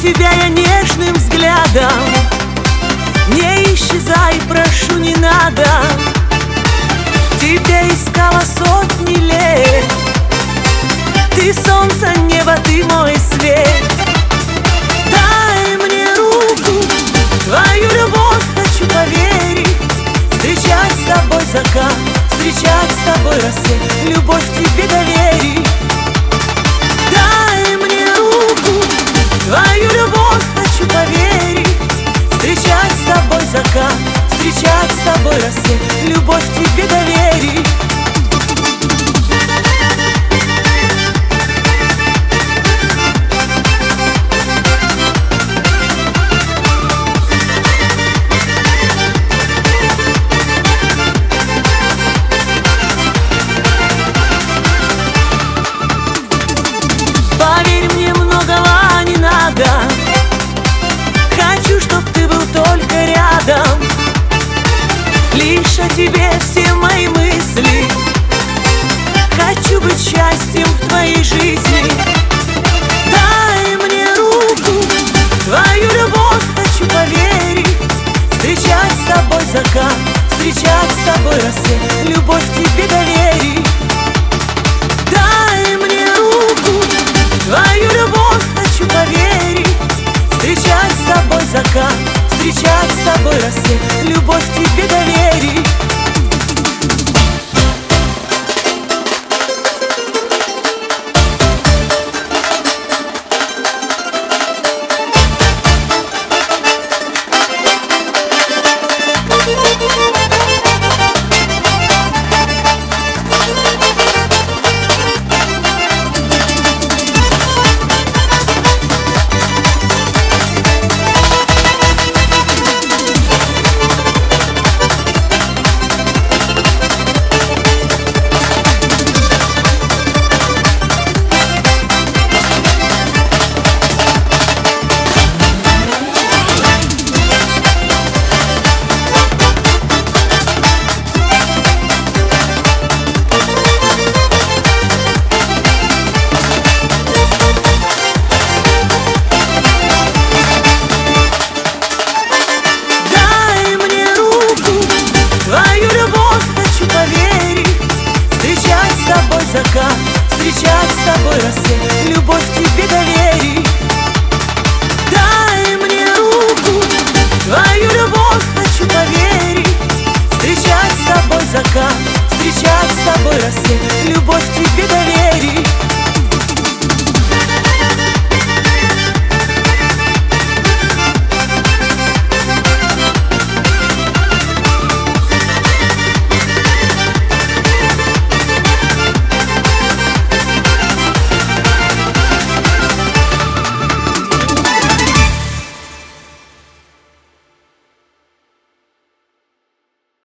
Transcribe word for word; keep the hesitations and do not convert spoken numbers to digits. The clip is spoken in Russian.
тебя я нежным взглядом. Не исчезай, прошу, не надо. Тебя искала сотни лет. Ты солнце, небо, ты мой свет. Дай мне руку, в твою любовь хочу поверить. Встречать с тобой закат, встречать с тобой рассвет, любовь к тебе доверить. Дай мне руку, в твою любовь хочу поверить. Встречать с тобой закат, встречать с тобой рассвет, любовь к тебе доверить. Поверь мне, многого не надо. Хочу, чтоб ты был только рядом. Лишь о тебе все мои мысли. Хочу быть счастьем в твоей жизни. Дай мне руку, в твою любовь хочу поверить. Встречать с тобой закат, встречать с тобой рассвет, любовь к тебе доверить. Дай мне руку, в твою любовь хочу поверить. Встречать с тобой закат, встречать с тобой рассвет, любовь к тебе доверить.